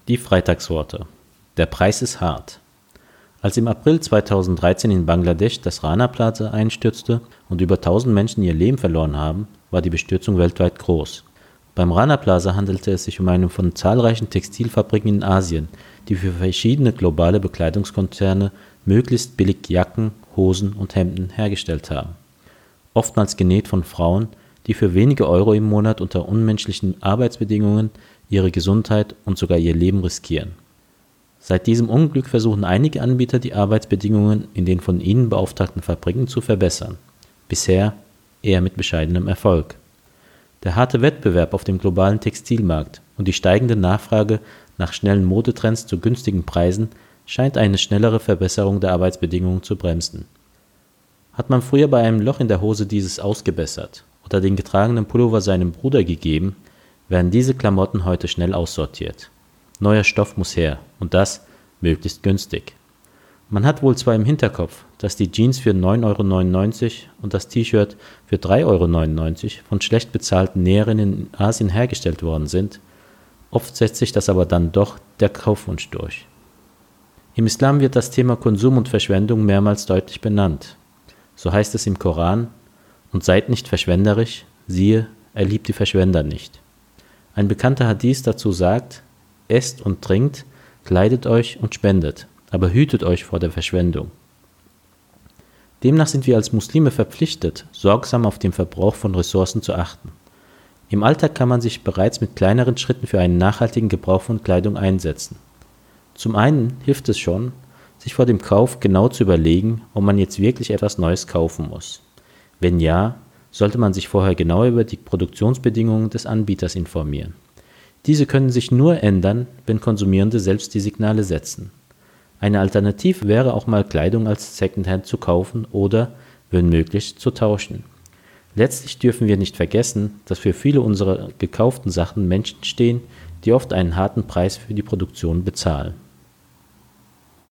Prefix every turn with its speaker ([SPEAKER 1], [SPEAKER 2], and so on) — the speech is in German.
[SPEAKER 1] Die Freitagsworte. Der Preis ist hart. Als im April 2013 in Bangladesch das Rana Plaza einstürzte und über 1000 Menschen ihr Leben verloren haben, war die Bestürzung weltweit groß. Beim Rana Plaza handelte es sich um eine von zahlreichen Textilfabriken in Asien, die für verschiedene globale Bekleidungskonzerne möglichst billig Jacken, Hosen und Hemden hergestellt haben. Oftmals genäht von Frauen, die für wenige Euro im Monat unter unmenschlichen Arbeitsbedingungen ihre Gesundheit und sogar ihr Leben riskieren. Seit diesem Unglück versuchen einige Anbieter, die Arbeitsbedingungen in den von ihnen beauftragten Fabriken zu verbessern. Bisher eher mit bescheidenem Erfolg. Der harte Wettbewerb auf dem globalen Textilmarkt und die steigende Nachfrage nach schnellen Modetrends zu günstigen Preisen scheint eine schnellere Verbesserung der Arbeitsbedingungen zu bremsen. Hat man früher bei einem Loch in der Hose dieses ausgebessert oder den getragenen Pullover seinem Bruder gegeben, werden diese Klamotten heute schnell aussortiert. Neuer Stoff muss her und das möglichst günstig. Man hat wohl zwar im Hinterkopf, dass die Jeans für 9,99 € und das T-Shirt für 3,99 € von schlecht bezahlten Näherinnen in Asien hergestellt worden sind, oft setzt sich das aber dann doch der Kaufwunsch durch. Im Islam wird das Thema Konsum und Verschwendung mehrmals deutlich benannt. So heißt es im Koran: Und seid nicht verschwenderisch, siehe, er liebt die Verschwender nicht. Ein bekannter Hadith dazu sagt: Esst und trinkt, kleidet euch und spendet, aber hütet euch vor der Verschwendung. Demnach sind wir als Muslime verpflichtet, sorgsam auf den Verbrauch von Ressourcen zu achten. Im Alltag kann man sich bereits mit kleineren Schritten für einen nachhaltigen Gebrauch von Kleidung einsetzen. Zum einen hilft es schon, sich vor dem Kauf genau zu überlegen, ob man jetzt wirklich etwas Neues kaufen muss. Wenn ja, sollte man sich vorher genau über die Produktionsbedingungen des Anbieters informieren. Diese können sich nur ändern, wenn Konsumierende selbst die Signale setzen. Eine Alternative wäre auch mal Kleidung als Secondhand zu kaufen oder, wenn möglich, zu tauschen. Letztlich dürfen wir nicht vergessen, dass für viele unserer gekauften Sachen Menschen stehen, die oft einen harten Preis für die Produktion bezahlen.